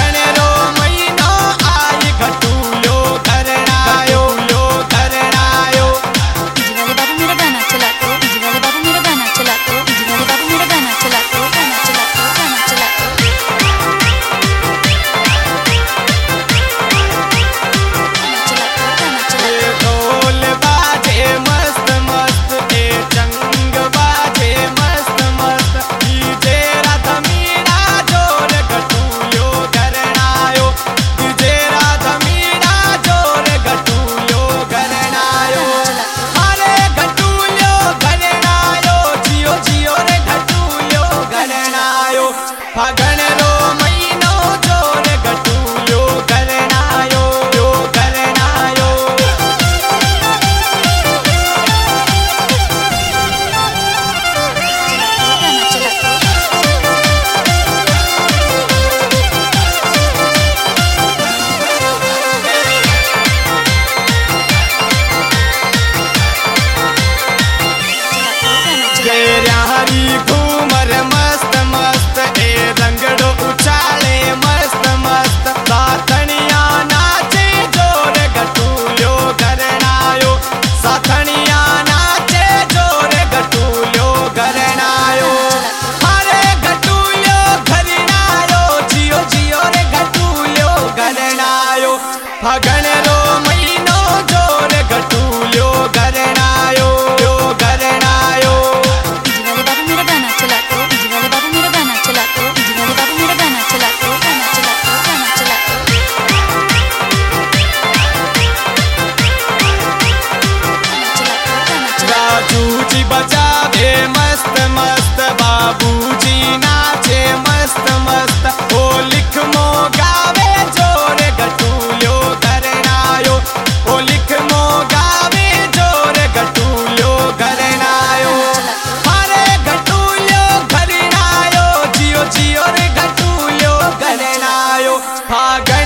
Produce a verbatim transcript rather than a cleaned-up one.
फागण रो महीनो आई घटूल्यो करनायो लो करनायो। डीजे वाले बाबू मेरा गाना चला तो, डीजे वाले बाबू मेरा गाना चला तो, डीजे वाले बाबू मेरा गाना चला तो, गाना चला तो, गाना चला तो। गाना चला तो, गाना चला ये तो। ढोल बाजे मस्त मस्त, ए चंग बाजे मस्त मस्त, डीजे राधा मीना जोर घटूल्यो करनायो, डीजे राधा मीना जोर घटूल्यो करनायो। अरे घटूल्यो करनायो, जियो जियो रे घटूल्यो करनायो। फागण रो महीनो जोर घटूल्यो करनायो यो करनायो। गाना चला तो। गेर्या हरी घूमर मस्त मस्त, ए रंगड़ो उछाले मस्त मस्त, साथनिया नाचे जोर घटूल्यो करनायो, साथनिया नाचे जोर घटूल्यो करनायो। अरे घटूल्यो करनायो, जियो जियो रे घटूल्यो करनायो। फागण रो महीनो जोर घटूल्यो करनायो यो करनायो। डीजे वाले बाबू मेरा गाना चला तो, डीजे वाले बाबू मेरा गाना चला तो, डीजे वाले बाबू मेरा गाना चला तो, गाना चला तो, गाना चला तो। गाना चला तो, गाना चला तो। राजू जी बजावे मस्त मस्त, बाबूजी नाचे मस्त मस्त, ओ लिख मो गावे जोर घटूल्यो करनायो, ओ लिख मो गावे जोर घटूल्यो करनायो। अरे घटूल्यो करनायो, जियो जियो रे घटूल्यो करनायो। फागण